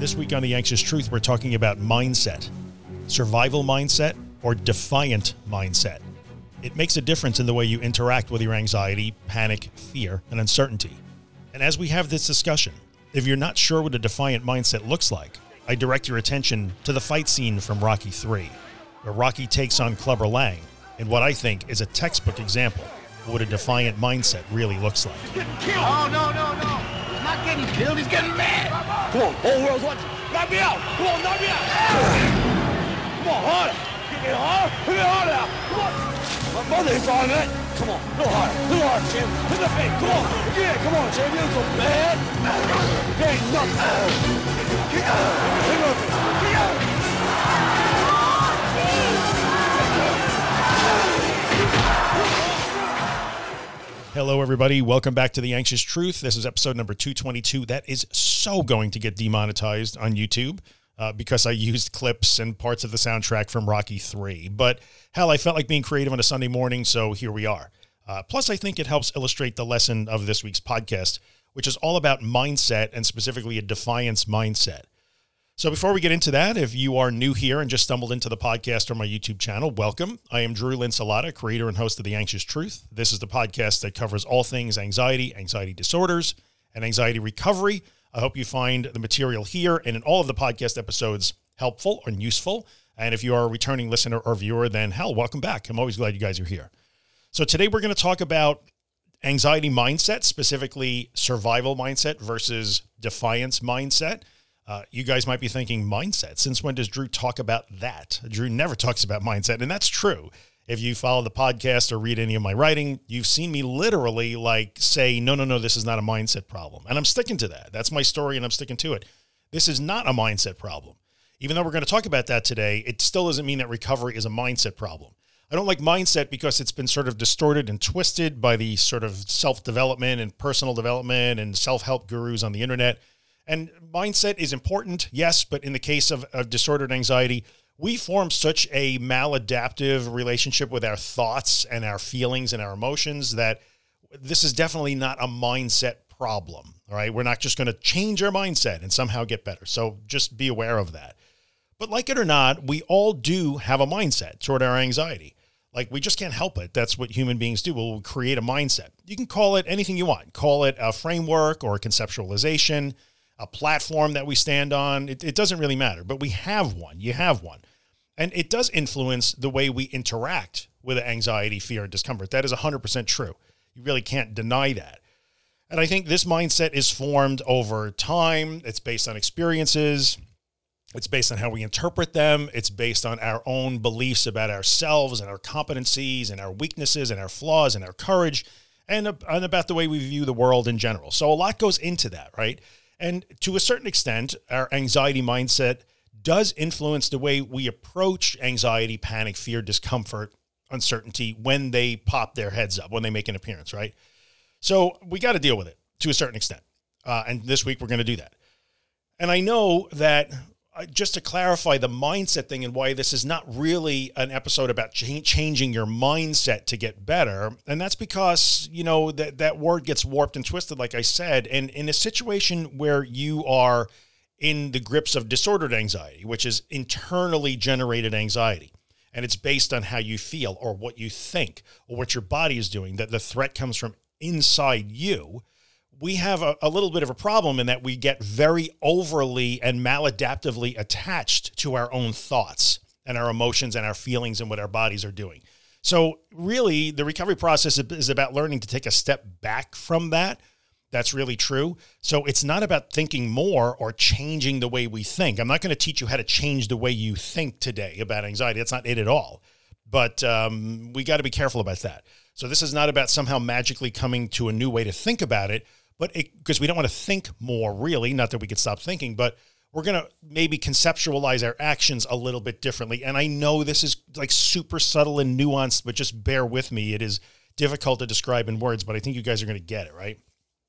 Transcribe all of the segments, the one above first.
This week on The Anxious Truth, we're talking about mindset, survival mindset or defiant mindset. It makes a difference in the way you interact with your anxiety, panic, fear, and uncertainty. And as we have this discussion, if you're not sure what a defiant mindset looks like, I direct your attention to the fight scene from Rocky III, where Rocky takes on Clubber Lang in what I think is a textbook example of what a defiant mindset really looks like. Oh, no. He's not getting killed. He's getting mad. Come on, whole world's watching. Knock me out. Come on, knock me out. Come on, harder. Get harder. Get harder now. Come on. My mother is on that. Come on, a little harder. A little harder, champ. Hit the face. Come on. Yeah, come on, champ. You're so bad. There ain't nothing. Get out. Get out. Get out. Hello, everybody. Welcome back to The Anxious Truth. This is episode number 222. That is so going to get demonetized on YouTube because I used clips and parts of the soundtrack from Rocky III. But hell, I felt like being creative on a Sunday morning, so here we are. Plus, I think it helps illustrate the lesson of this week's podcast, which is all about mindset and specifically a defiance mindset. So before we get into that, if you are new here and just stumbled into the podcast or my YouTube channel, welcome. I am Drew Linsalata, creator and host of The Anxious Truth. This is the podcast that covers all things anxiety, anxiety disorders, and anxiety recovery. I hope you find the material here and in all of the podcast episodes helpful and useful. And if you are a returning listener or viewer, then hell, welcome back. I'm always glad you guys are here. So today we're going to talk about anxiety mindset, specifically survival mindset versus defiance mindset. You guys might be thinking, mindset, since when does Drew talk about that? Drew never talks about mindset, and that's true. If you follow the podcast or read any of my writing, you've seen me literally say, no, this is not a mindset problem. And I'm sticking to that. That's my story, and I'm sticking to it. This is not a mindset problem. Even though we're going to talk about that today, it still doesn't mean that recovery is a mindset problem. I don't like mindset because it's been sort of distorted and twisted by the sort of self-development and personal development and self-help gurus on the internet. And mindset is important, yes, but in the case of disordered anxiety, we form such a maladaptive relationship with our thoughts and our feelings and our emotions that this is definitely not a mindset problem, all right? We're not just going to change our mindset and somehow get better. So just be aware of that. But like it or not, we all do have a mindset toward our anxiety. Like, we just can't help it. That's what human beings do. We'll create a mindset. You can call it anything you want. Call it a framework or a conceptualization, a platform that we stand on. It doesn't really matter, but we have one. You have one. And it does influence the way we interact with anxiety, fear, and discomfort. That is 100% true. You really can't deny that. And I think this mindset is formed over time. It's based on experiences. It's based on how we interpret them. It's based on our own beliefs about ourselves and our competencies and our weaknesses and our flaws and our courage and about the way we view the world in general. So a lot goes into that, right? And to a certain extent, our anxiety mindset does influence the way we approach anxiety, panic, fear, discomfort, uncertainty when they pop their heads up, when they make an appearance, right? So we got to deal with it to a certain extent. And this week we're going to do that. And I know that just to clarify the mindset thing and why this is not really an episode about changing your mindset to get better. And that's because, that word gets warped and twisted, like I said. And in a situation where you are in the grips of disordered anxiety, which is internally generated anxiety, and it's based on how you feel or what you think or what your body is doing, that the threat comes from inside you, we have a little bit of a problem in that we get very overly and maladaptively attached to our own thoughts and our emotions and our feelings and what our bodies are doing. So really, the recovery process is about learning to take a step back from that. That's really true. So it's not about thinking more or changing the way we think. I'm not going to teach you how to change the way you think today about anxiety. That's not it at all. But we got to be careful about that. So this is not about somehow magically coming to a new way to think about it, but because we don't want to think more, really, not that we could stop thinking, but we're going to maybe conceptualize our actions a little bit differently. And I know this is like super subtle and nuanced, but just bear with me. It is difficult to describe in words, but I think you guys are going to get it, right?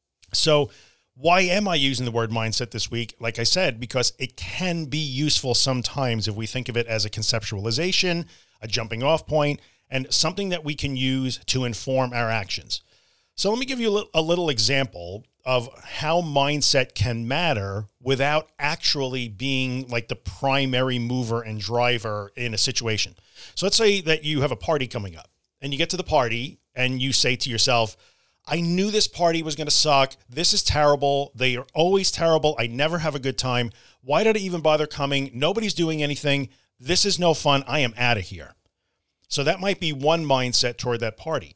So why am I using the word mindset this week? Like I said, because it can be useful sometimes if we think of it as a conceptualization, a jumping off point, and something that we can use to inform our actions. So let me give you a little example of how mindset can matter without actually being like the primary mover and driver in a situation. So let's say that you have a party coming up and you get to the party and you say to yourself, I knew this party was going to suck. This is terrible. They are always terrible. I never have a good time. Why did I even bother coming? Nobody's doing anything. This is no fun. I am out of here. So that might be one mindset toward that party.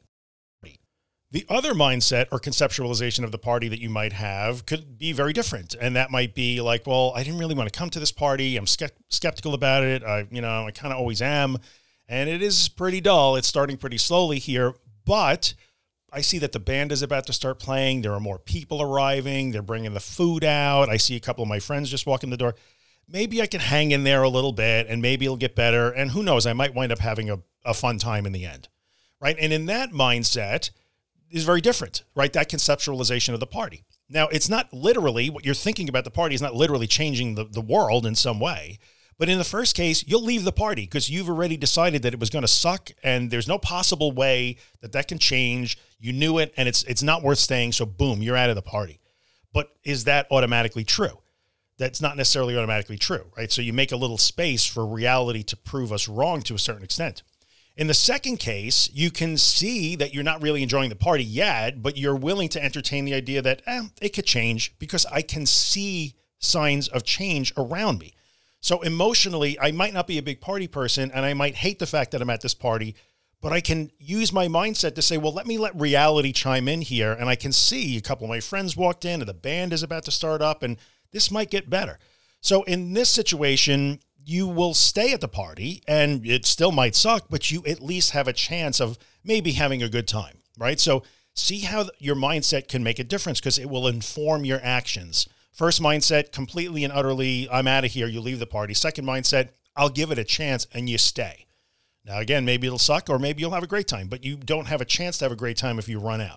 The other mindset or conceptualization of the party that you might have could be very different. And that might be like, well, I didn't really want to come to this party. I'm skeptical about it. I kind of always am. And it is pretty dull. It's starting pretty slowly here, but I see that the band is about to start playing. There are more people arriving. They're bringing the food out. I see a couple of my friends just walk in the door. Maybe I can hang in there a little bit and maybe it'll get better. And who knows, I might wind up having a fun time in the end, right? And in that mindset is very different, right? That conceptualization of the party. Now, it's not literally, what you're thinking about the party is not literally changing the world in some way. But in the first case, you'll leave the party because you've already decided that it was going to suck and there's no possible way that can change. You knew it and it's not worth staying. So boom, you're out of the party. But is that automatically true? That's not necessarily automatically true, right? So you make a little space for reality to prove us wrong to a certain extent. In the second case, you can see that you're not really enjoying the party yet, but you're willing to entertain the idea that it could change because I can see signs of change around me. So emotionally, I might not be a big party person and I might hate the fact that I'm at this party, but I can use my mindset to say, well, let reality chime in here. And I can see a couple of my friends walked in and the band is about to start up and this might get better. So in this situation, you will stay at the party and it still might suck, but you at least have a chance of maybe having a good time, right? So see how your mindset can make a difference because it will inform your actions. First mindset, completely and utterly, I'm out of here. You leave the party. Second mindset, I'll give it a chance and you stay. Now, again, maybe it'll suck or maybe you'll have a great time, but you don't have a chance to have a great time if you run out.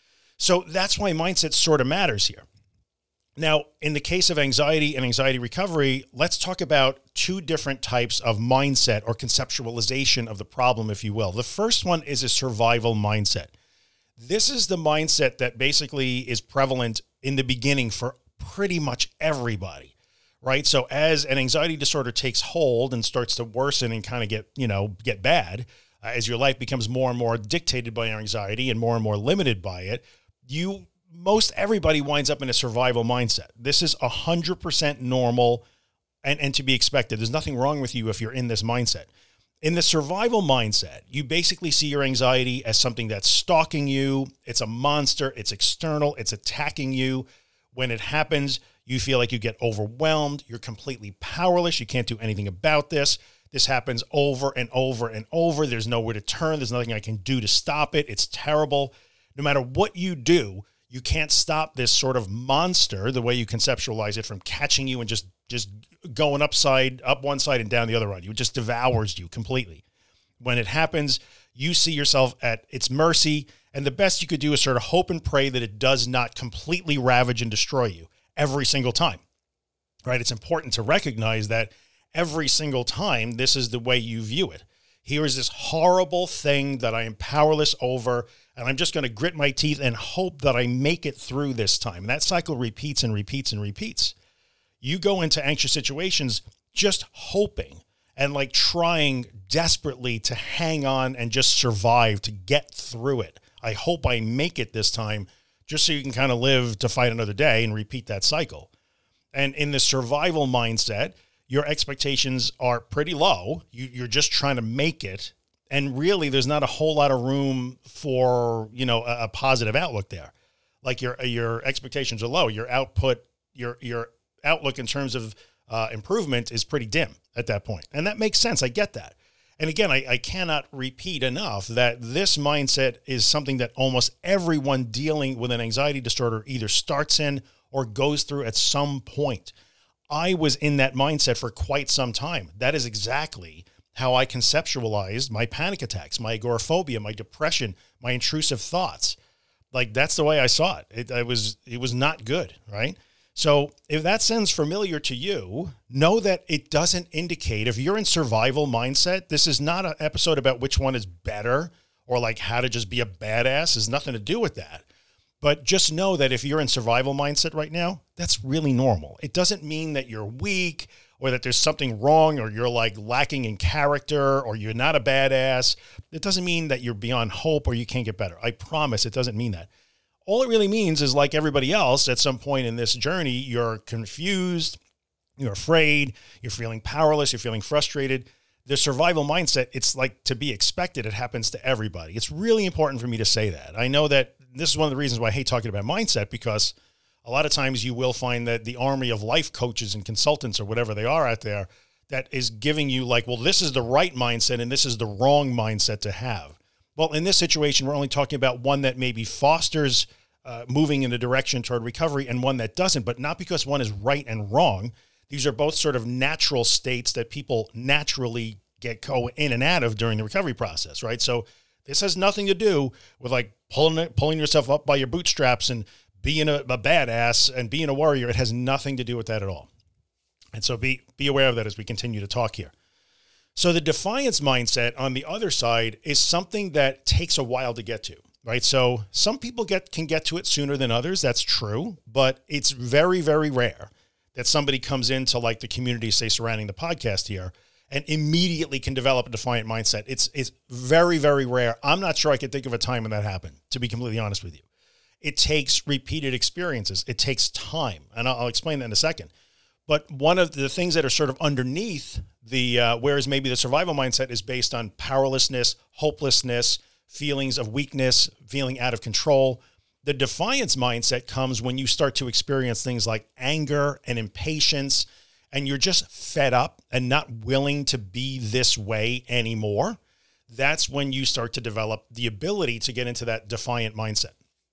So that's why mindset sort of matters here. Now, in the case of anxiety and anxiety recovery, let's talk about two different types of mindset or conceptualization of the problem, if you will. The first one is a survival mindset. This is the mindset that basically is prevalent in the beginning for pretty much everybody, right? So as an anxiety disorder takes hold and starts to worsen and kind of get bad, as your life becomes more and more dictated by your anxiety and more limited by it, most everybody winds up in a survival mindset. This is 100% normal and to be expected. There's nothing wrong with you if you're in this mindset. In the survival mindset, you basically see your anxiety as something that's stalking you. It's a monster. It's external. It's attacking you. When it happens, you feel like you get overwhelmed. You're completely powerless. You can't do anything about this. This happens over and over and over. There's nowhere to turn. There's nothing I can do to stop it. It's terrible. No matter what you do, you can't stop this sort of monster, the way you conceptualize it, from catching you and just going up one side and down the other one. It just devours you completely. When it happens, you see yourself at its mercy, and the best you could do is sort of hope and pray that it does not completely ravage and destroy you every single time, right? It's important to recognize that every single time, this is the way you view it. Here is this horrible thing that I am powerless over, and I'm just going to grit my teeth and hope that I make it through this time. And that cycle repeats and repeats and repeats. You go into anxious situations just hoping and like trying desperately to hang on and just survive, to get through it. I hope I make it this time, just so you can kind of live to fight another day and repeat that cycle. And in the survival mindset, your expectations are pretty low. You're just trying to make it. And really, there's not a whole lot of room for, a positive outlook there. Like your expectations are low. Your output, your outlook in terms of improvement is pretty dim at that point. And that makes sense. I get that. And again, I cannot repeat enough that this mindset is something that almost everyone dealing with an anxiety disorder either starts in or goes through at some point. I was in that mindset for quite some time. That is exactly how I conceptualized my panic attacks, my agoraphobia, my depression, my intrusive thoughts. Like, that's the way I saw it. It was not good, right? So if that sounds familiar to you, know that it doesn't indicate, if you're in survival mindset, this is not an episode about which one is better or like how to just be a badass. There's nothing to do with that. But just know that if you're in survival mindset right now, that's really normal. It doesn't mean that you're weak or that there's something wrong or you're like lacking in character or you're not a badass. It doesn't mean that you're beyond hope or you can't get better. I promise it doesn't mean that. All it really means is, like everybody else, at some point in this journey, you're confused, you're afraid, you're feeling powerless, you're feeling frustrated. The survival mindset, it's like to be expected. It happens to everybody. It's really important for me to say that. I know that this is one of the reasons why I hate talking about mindset, because a lot of times you will find that the army of life coaches and consultants or whatever they are out there that is giving you like, well, this is the right mindset and this is the wrong mindset to have. Well, in this situation, we're only talking about one that maybe fosters moving in the direction toward recovery and one that doesn't, but not because one is right and wrong. These are both sort of natural states that people naturally go in and out of during the recovery process, right? So this has nothing to do with like pulling yourself up by your bootstraps and being a badass and being a warrior. It has nothing to do with that at all. And so be aware of that as we continue to talk here. So the defiance mindset on the other side is something that takes a while to get to, right? So some people can get to it sooner than others. That's true, but it's very, very rare that somebody comes into like the community, say, surrounding the podcast here, and immediately can develop a defiant mindset. It's very, very rare. I'm not sure I could think of a time when that happened, to be completely honest with you. It takes repeated experiences. It takes time. And I'll explain that in a second. But one of the things that are sort of underneath whereas maybe the survival mindset is based on powerlessness, hopelessness, feelings of weakness, feeling out of control. The defiance mindset comes when you start to experience things like anger and impatience, and you're just fed up and not willing to be this way anymore. That's when you start to develop the ability to get into that defiant mindset.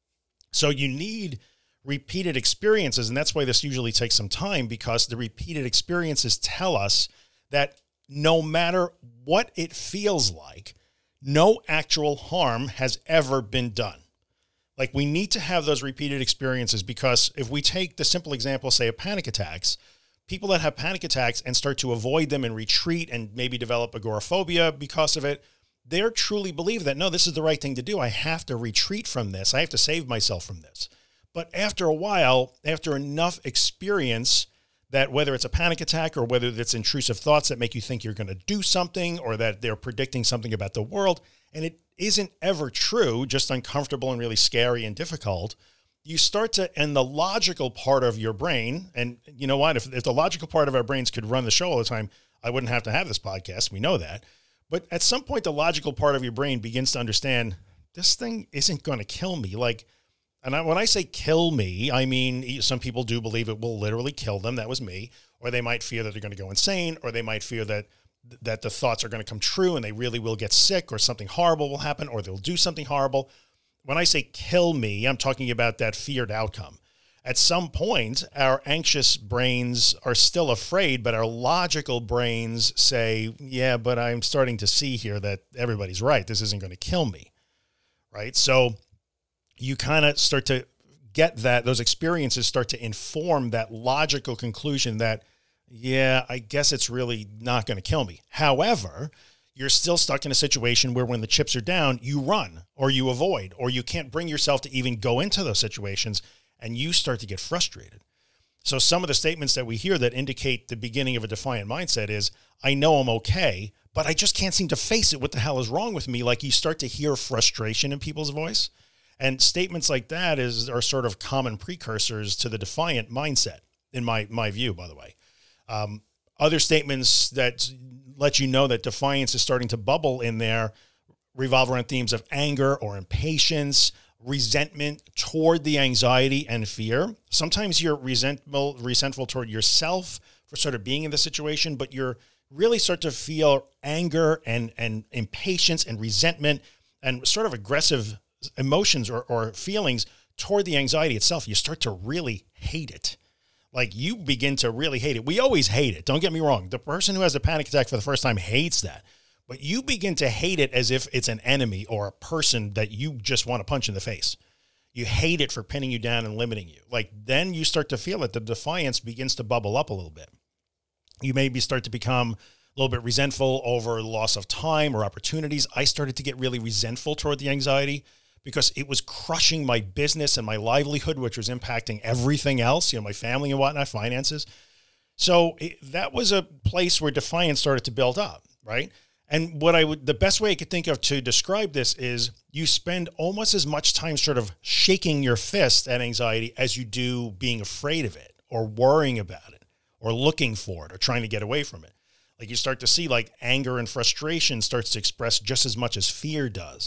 So you need repeated experiences, and that's why this usually takes some time, because the repeated experiences tell us that no matter what it feels like, no actual harm has ever been done. Like, we need to have those repeated experiences, because if we take the simple example, say, of panic attacks, people that have panic attacks and start to avoid them and retreat and maybe develop agoraphobia because of it, they're truly believe that, no, this is the right thing to do. I have to retreat from this. I have to save myself from this. But after a while, after enough experience, that whether it's a panic attack or whether it's intrusive thoughts that make you think you're going to do something, or that they're predicting something about the world, and it isn't ever true, just uncomfortable and really scary and difficult, you start to, and the logical part of your brain, and you know what, if the logical part of our brains could run the show all the time, I wouldn't have to have this podcast. We know that. But at some point, the logical part of your brain begins to understand, this thing isn't going to kill me. Like, and when I say kill me, I mean, some people do believe it will literally kill them. That was me. Or they might fear that they're going to go insane, or they might fear that the thoughts are going to come true and they really will get sick, or something horrible will happen, or they'll do something horrible. When I say kill me, I'm talking about that feared outcome. At some point, our anxious brains are still afraid, but our logical brains say, yeah, but I'm starting to see here that everybody's right. This isn't going to kill me, right? So you kind of start to get that, those experiences start to inform that logical conclusion that, yeah, I guess it's really not going to kill me. However, you're still stuck in a situation where when the chips are down, you run or you avoid, or you can't bring yourself to even go into those situations, and you start to get frustrated. So some of the statements that we hear that indicate the beginning of a defiant mindset is, I know I'm okay, but I just can't seem to face it. What the hell is wrong with me? Like, you start to hear frustration in people's voice. And statements like that are sort of common precursors to the defiant mindset, in my view, by the way. Other statements that let you know that defiance is starting to bubble in there revolve around themes of anger or impatience, resentment toward the anxiety and fear. Sometimes you're resentful toward yourself for sort of being in the situation, but you're really start to feel anger and impatience and resentment and sort of aggressive emotions or feelings toward the anxiety itself. You start to really hate it. Like, you begin to really hate it. We always hate it. Don't get me wrong. The person who has a panic attack for the first time hates that. But you begin to hate it as if it's an enemy or a person that you just want to punch in the face. You hate it for pinning you down and limiting you. Like, then you start to feel that the defiance begins to bubble up a little bit. You maybe start to become a little bit resentful over loss of time or opportunities. I started to get really resentful toward the anxiety because it was crushing my business and my livelihood, which was impacting everything else, my family and whatnot, finances. So that was a place where defiance started to build up, right? And the best way I could think of to describe this is you spend almost as much time sort of shaking your fist at anxiety as you do being afraid of it or worrying about it or looking for it or trying to get away from it. Like you start to see like anger and frustration starts to express just as much as fear does.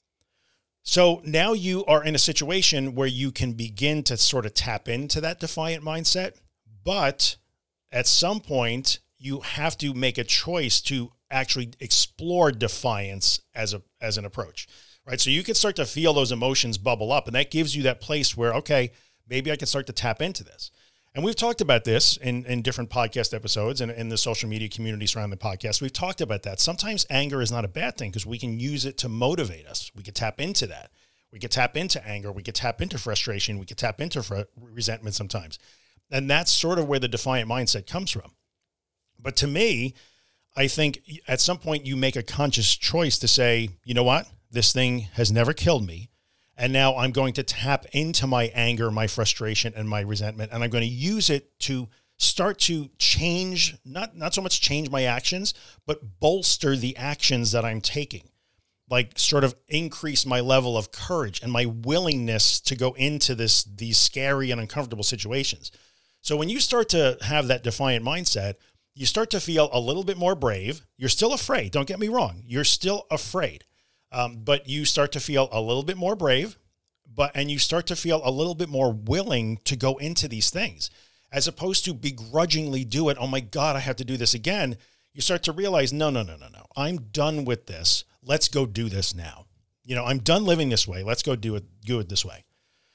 So now you are in a situation where you can begin to sort of tap into that defiant mindset, but at some point you have to make a choice to actually explore defiance as an approach, right? So you can start to feel those emotions bubble up, and that gives you that place where, okay, maybe I can start to tap into this. And we've talked about this in different podcast episodes and in the social media community surrounding the podcast. We've talked about that. Sometimes anger is not a bad thing because we can use it to motivate us. We could tap into that. We could tap into anger. We could tap into frustration. We could tap into resentment sometimes. And that's sort of where the defiant mindset comes from. But to me, I think at some point you make a conscious choice to say, you know what, this thing has never killed me. And now I'm going to tap into my anger, my frustration, and my resentment. And I'm going to use it to start to change, not so much change my actions, but bolster the actions that I'm taking. Like sort of increase my level of courage and my willingness to go into these scary and uncomfortable situations. So when you start to have that defiant mindset, you start to feel a little bit more brave. You're still afraid. Don't get me wrong. You're still afraid. But you start to feel a little bit more brave, and you start to feel a little bit more willing to go into these things, as opposed to begrudgingly do it. Oh my God, I have to do this again. You start to realize, no. I'm done with this. Let's go do this now. I'm done living this way. Let's go do it this way.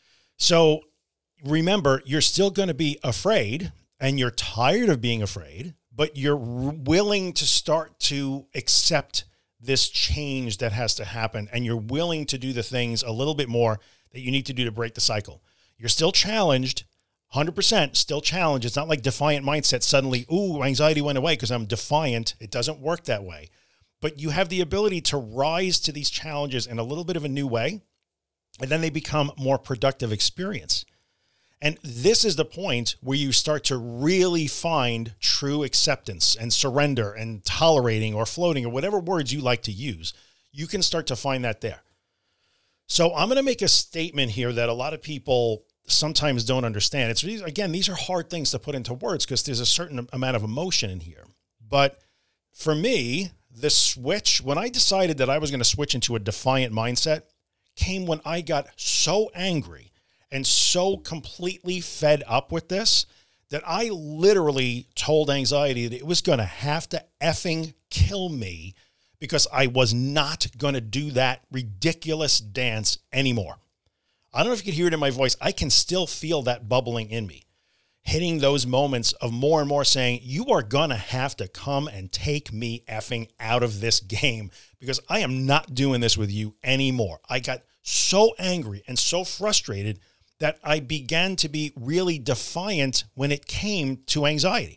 So remember, you're still going to be afraid and you're tired of being afraid, but you're willing to start to accept this change that has to happen. And you're willing to do the things a little bit more that you need to do to break the cycle. You're still challenged, 100% still challenged. It's not like defiant mindset suddenly, anxiety went away because I'm defiant. It doesn't work that way. But you have the ability to rise to these challenges in a little bit of a new way. And then they become more productive experience. And this is the point where you start to really find true acceptance and surrender and tolerating or floating or whatever words you like to use. You can start to find that there. So I'm going to make a statement here that a lot of people sometimes don't understand. These are hard things to put into words because there's a certain amount of emotion in here. But for me, the switch, when I decided that I was going to switch into a defiant mindset, came when I got so angry and so completely fed up with this that I literally told anxiety that it was going to have to effing kill me because I was not going to do that ridiculous dance anymore. I don't know if you could hear it in my voice. I can still feel that bubbling in me, hitting those moments of more and more saying, you are going to have to come and take me effing out of this game because I am not doing this with you anymore. I got so angry and so frustrated that I began to be really defiant when it came to anxiety.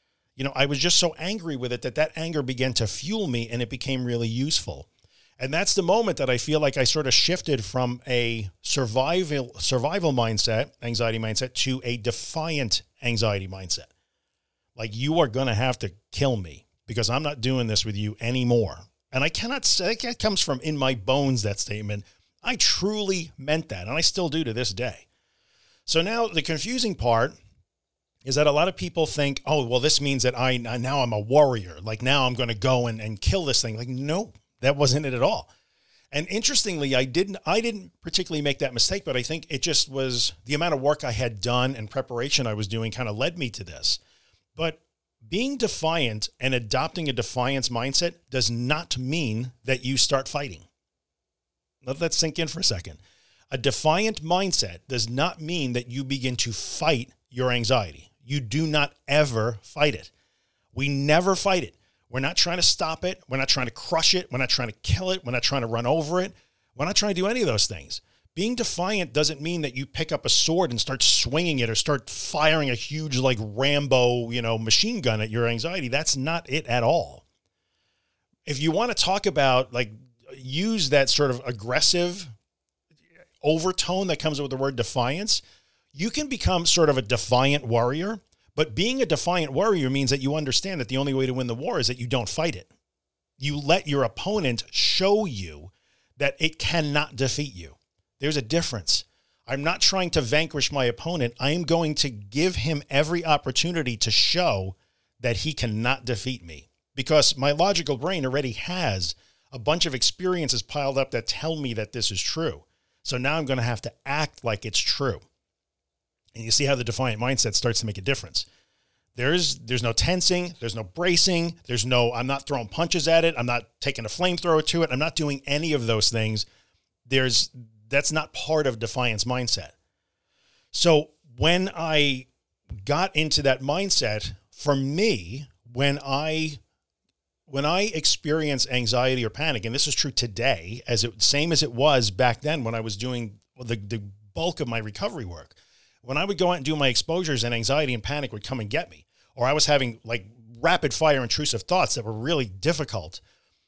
I was just so angry with it that anger began to fuel me and it became really useful. And that's the moment that I feel like I sort of shifted from a survival mindset, anxiety mindset, to a defiant anxiety mindset. Like, you are going to have to kill me because I'm not doing this with you anymore. And I cannot say, that comes from in my bones, that statement. I truly meant that, and I still do to this day. So now the confusing part is that a lot of people think, oh, well, this means that now I'm a warrior. Like, now I'm going to go and kill this thing. Like, no, that wasn't it at all. And interestingly, I didn't particularly make that mistake, but I think it just was the amount of work I had done and preparation I was doing kind of led me to this. But being defiant and adopting a defiance mindset does not mean that you start fighting. Let that sink in for a second. A defiant mindset does not mean that you begin to fight your anxiety. You do not ever fight it. We never fight it. We're not trying to stop it. We're not trying to crush it. We're not trying to kill it. We're not trying to run over it. We're not trying to do any of those things. Being defiant doesn't mean that you pick up a sword and start swinging it or start firing a huge, like, Rambo, machine gun at your anxiety. That's not it at all. If you want to talk about, like, use that sort of aggressive overtone that comes with the word defiance, you can become sort of a defiant warrior. But being a defiant warrior means that you understand that the only way to win the war is that you don't fight it. You let your opponent show you that it cannot defeat you. There's a difference. I'm not trying to vanquish my opponent. I am going to give him every opportunity to show that he cannot defeat me, because my logical brain already has a bunch of experiences piled up that tell me that this is true. So now I'm going to have to act like it's true. And you see how the defiant mindset starts to make a difference. There's no tensing. There's no bracing. I'm not throwing punches at it. I'm not taking a flamethrower to it. I'm not doing any of those things. That's not part of defiance mindset. So when I got into that mindset, for me, when I experience anxiety or panic, and this is true today, same as it was back then when I was doing the bulk of my recovery work, when I would go out and do my exposures and anxiety and panic would come and get me, or I was having like rapid fire intrusive thoughts that were really difficult,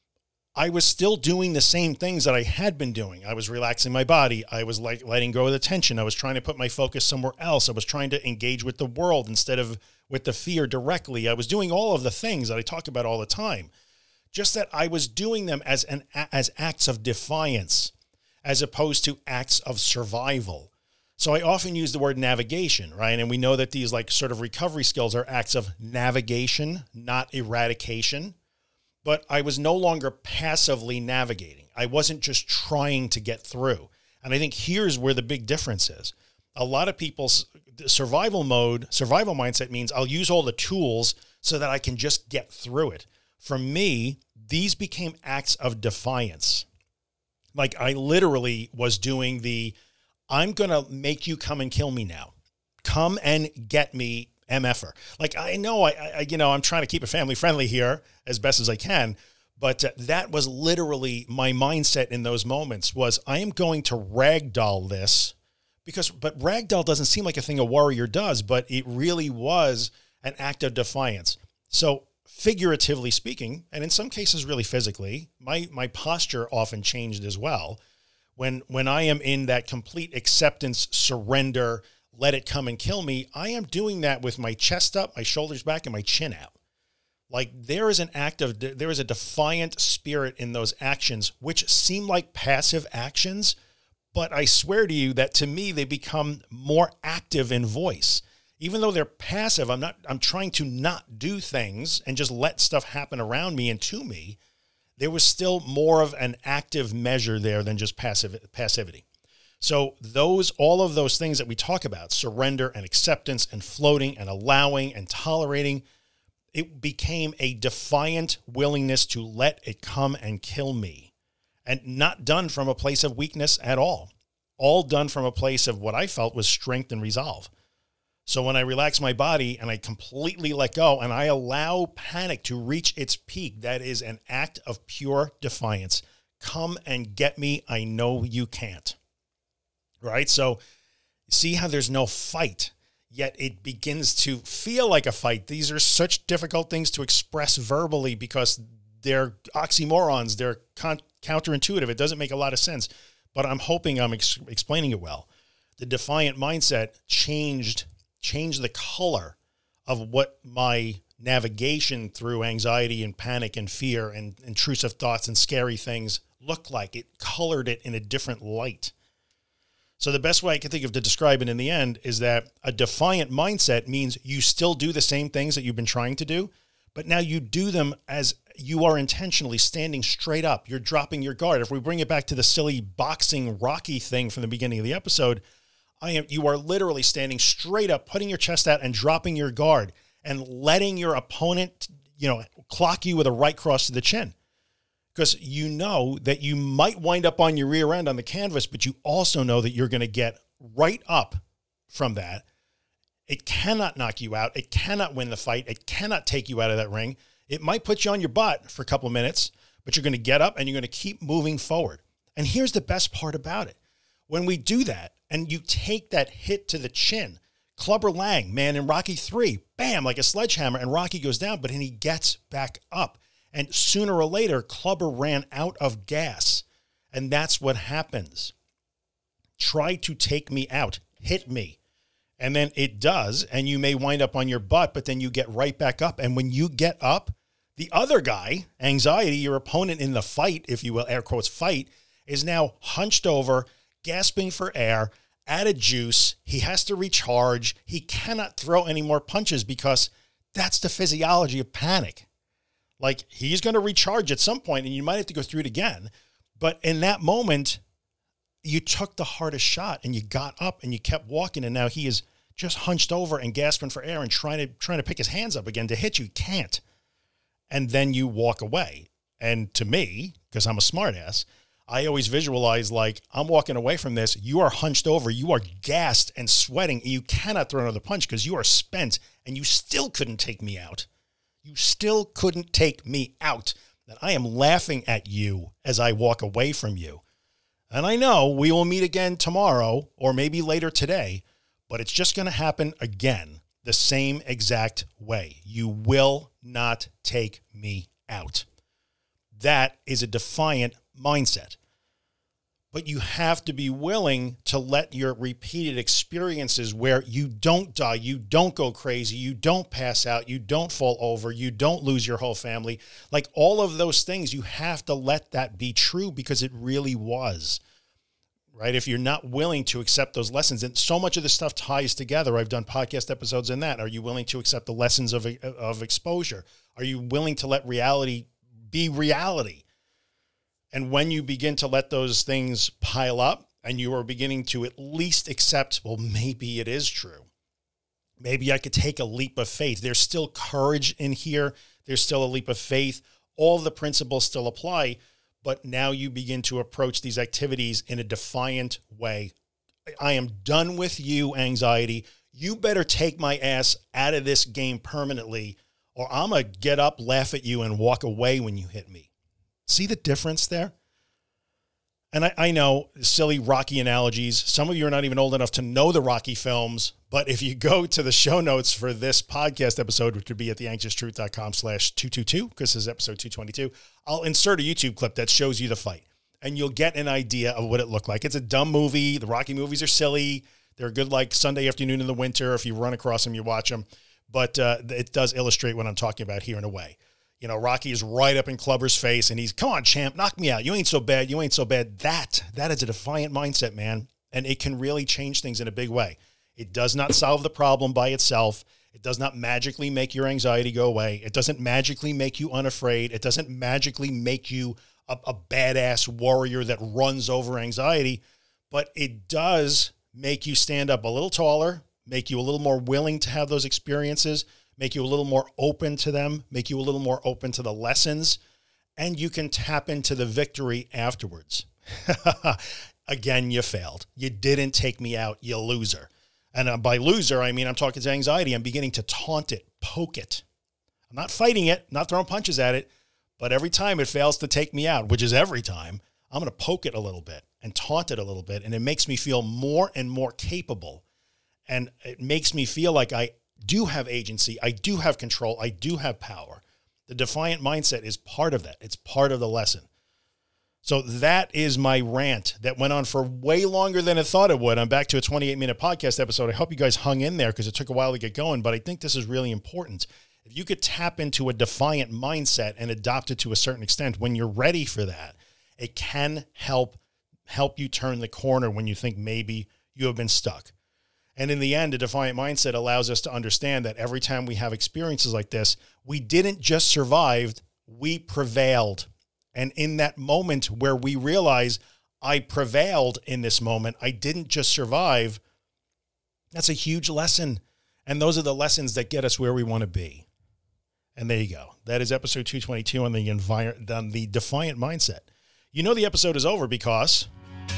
I was still doing the same things that I had been doing. I was relaxing my body. I was like letting go of the tension. I was trying to put my focus somewhere else. I was trying to engage with the world instead of with the fear directly. I was doing all of the things that I talk about all the time, just that I was doing them as acts of defiance, as opposed to acts of survival. So I often use the word navigation, right? And we know that these like sort of recovery skills are acts of navigation, not eradication. But I was no longer passively navigating. I wasn't just trying to get through. And I think here's where the big difference is. A lot of people's survival mindset means I'll use all the tools so that I can just get through it. For me, these became acts of defiance. Like I literally was doing I'm going to make you come and kill me now. Come and get me, MFer. Like I know I'm trying to keep it family friendly here as best as I can, but that was literally my mindset in those moments was I am going to ragdoll this but ragdoll doesn't seem like a thing a warrior does, but it really was an act of defiance. So figuratively speaking, and in some cases really physically, my posture often changed as well. When I am in that complete acceptance, surrender, let it come and kill me, I am doing that with my chest up, my shoulders back, and my chin out. Like there is a defiant spirit in those actions, which seem like passive actions, but I swear to you that to me, they become more active in voice. Even though they're passive, I'm trying to not do things and just let stuff happen around me and to me. There was still more of an active measure there than just passivity. So all of those things that we talk about, surrender and acceptance and floating and allowing and tolerating, it became a defiant willingness to let it come and kill me, and not done from a place of weakness at all done from a place of what I felt was strength and resolve. So when I relax my body and I completely let go and I allow panic to reach its peak, that is an act of pure defiance. Come and get me. I know you can't. Right? So see how there's no fight, yet it begins to feel like a fight. These are such difficult things to express verbally because they're oxymorons. They're counterintuitive. It doesn't make a lot of sense, but I'm hoping I'm explaining it well. The defiant mindset changed the color of what my navigation through anxiety and panic and fear and intrusive thoughts and scary things looked like. It colored it in a different light. So the best way I can think of to describe it in the end is that a defiant mindset means you still do the same things that you've been trying to do, but now you do them as you are intentionally standing straight up. You're dropping your guard. If we bring it back to the silly boxing Rocky thing from the beginning of the episode, you are literally standing straight up, putting your chest out and dropping your guard and letting your opponent, clock you with a right cross to the chin. Because you know that you might wind up on your rear end on the canvas, but you also know that you're going to get right up from that. It cannot knock you out. It cannot win the fight. It cannot take you out of that ring. It might put you on your butt for a couple of minutes, but you're going to get up and you're going to keep moving forward. And here's the best part about it. When we do that and you take that hit to the chin, Clubber Lang, man, in Rocky 3, bam, like a sledgehammer, and Rocky goes down, but then he gets back up. And sooner or later, Clubber ran out of gas. And that's what happens. try to take me out, hit me. And then it does, and you may wind up on your butt, but then you get right back up. And when you get up, the other guy, anxiety, your opponent in the fight, if you will, air quotes fight, is now hunched over, gasping for air, out of juice. He has to recharge. He cannot throw any more punches because that's the physiology of panic. Like, he's going to recharge at some point, and you might have to go through it again. But in that moment, you took the hardest shot and you got up and you kept walking. And now he is just hunched over and gasping for air and trying to pick his hands up again to hit you. You can't. And then you walk away. And to me, because I'm a smartass, I always visualize like, I'm walking away from this. You are hunched over. You are gassed and sweating. And you cannot throw another punch because you are spent and you still couldn't take me out. You still couldn't take me out. And I am laughing at you as I walk away from you. And I know we will meet again tomorrow or maybe later today, but it's just going to happen again the same exact way. You will not take me out. That is a defiant mindset. But you have to be willing to let your repeated experiences where you don't die, you don't go crazy, you don't pass out, you don't fall over, you don't lose your whole family. Like all of those things, you have to let that be true because it really was, right? If you're not willing to accept those lessons, and so much of this stuff ties together. I've done podcast episodes in that. Are you willing to accept the lessons of exposure? Are you willing to let reality be reality? And when you begin to let those things pile up and you are beginning to at least accept, well, maybe it is true. Maybe I could take a leap of faith. There's still courage in here. There's still a leap of faith. All the principles still apply, but now you begin to approach these activities in a defiant way. I am done with you, anxiety. You better take my ass out of this game permanently, or I'm going to get up, laugh at you, and walk away when you hit me. See the difference there? And I know silly Rocky analogies. Some of you are not even old enough to know the Rocky films, but if you go to the show notes for this podcast episode, which would be at theanxioustruth.com/222, because this is episode 222, I'll insert a YouTube clip that shows you the fight, and you'll get an idea of what it looked like. It's a dumb movie. The Rocky movies are silly. They're good like Sunday afternoon in the winter. If you run across them, you watch them. But it does illustrate what I'm talking about here in a way. You know, Rocky is right up in Clubber's face and he's, come on, champ, knock me out. You ain't so bad. You ain't so bad. That is a defiant mindset, man. And it can really change things in a big way. It does not solve the problem by itself. It does not magically make your anxiety go away. It doesn't magically make you unafraid. It doesn't magically make you a badass warrior that runs over anxiety, but it does make you stand up a little taller, make you a little more willing to have those experiences, make you a little more open to them, make you a little more open to the lessons, and you can tap into the victory afterwards. Again, you failed. You didn't take me out, you loser. And by loser, I mean, I'm talking to anxiety. I'm beginning to taunt it, poke it. I'm not fighting it, not throwing punches at it, but every time it fails to take me out, which is every time, I'm going to poke it a little bit and taunt it a little bit. And it makes me feel more and more capable. And it makes me feel like I do have agency. I do have control. I do have power. The defiant mindset is part of that. It's part of the lesson. So that is my rant that went on for way longer than I thought it would. I'm back to a 28-minute podcast episode. I hope you guys hung in there because it took a while to get going, but I think this is really important. If you could tap into a defiant mindset and adopt it to a certain extent, when you're ready for that, it can help you turn the corner when you think maybe you have been stuck. And in the end, a defiant mindset allows us to understand that every time we have experiences like this, we didn't just survive, we prevailed. And in that moment where we realize I prevailed in this moment, I didn't just survive, that's a huge lesson. And those are the lessons that get us where we want to be. And there you go. That is episode 222 on the defiant mindset. You know the episode is over because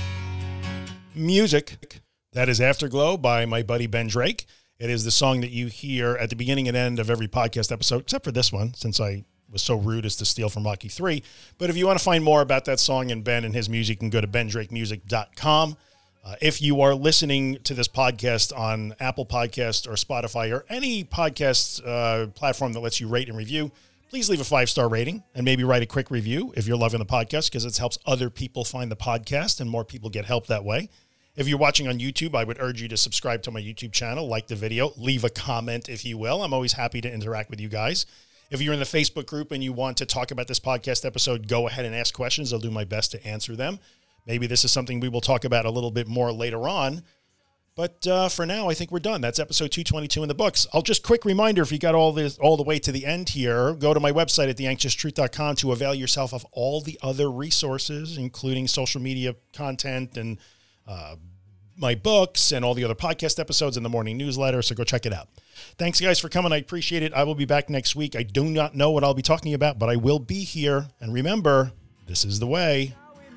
music. That is Afterglow by my buddy Ben Drake. It is the song that you hear at the beginning and end of every podcast episode, except for this one, since I was so rude as to steal from Rocky 3. But if you want to find more about that song and Ben and his music, you can go to bendrakemusic.com. If you are listening to this podcast on Apple Podcasts or Spotify or any podcast platform that lets you rate and review, please leave a 5-star rating and maybe write a quick review if you're loving the podcast, because it helps other people find the podcast and more people get help that way. If you're watching on YouTube, I would urge you to subscribe to my YouTube channel, like the video, leave a comment if you will. I'm always happy to interact with you guys. If you're in the Facebook group and you want to talk about this podcast episode, go ahead and ask questions. I'll do my best to answer them. Maybe this is something we will talk about a little bit more later on. But for now, I think we're done. That's episode 222 in the books. I'll just quick reminder, if you got all the way to the end here, go to my website at theanxioustruth.com to avail yourself of all the other resources, including social media content and my books and all the other podcast episodes and the morning newsletter. So go check it out. Thanks, guys, for coming. I appreciate it. I will be back next week. I do not know what I'll be talking about, but I will be here. And remember, this is the way.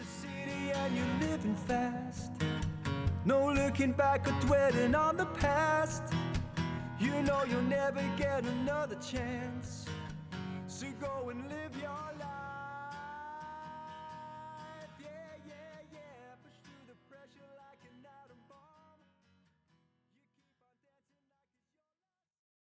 No looking back or dwelling on the past. You know you'll never get another chance. So go and live your life.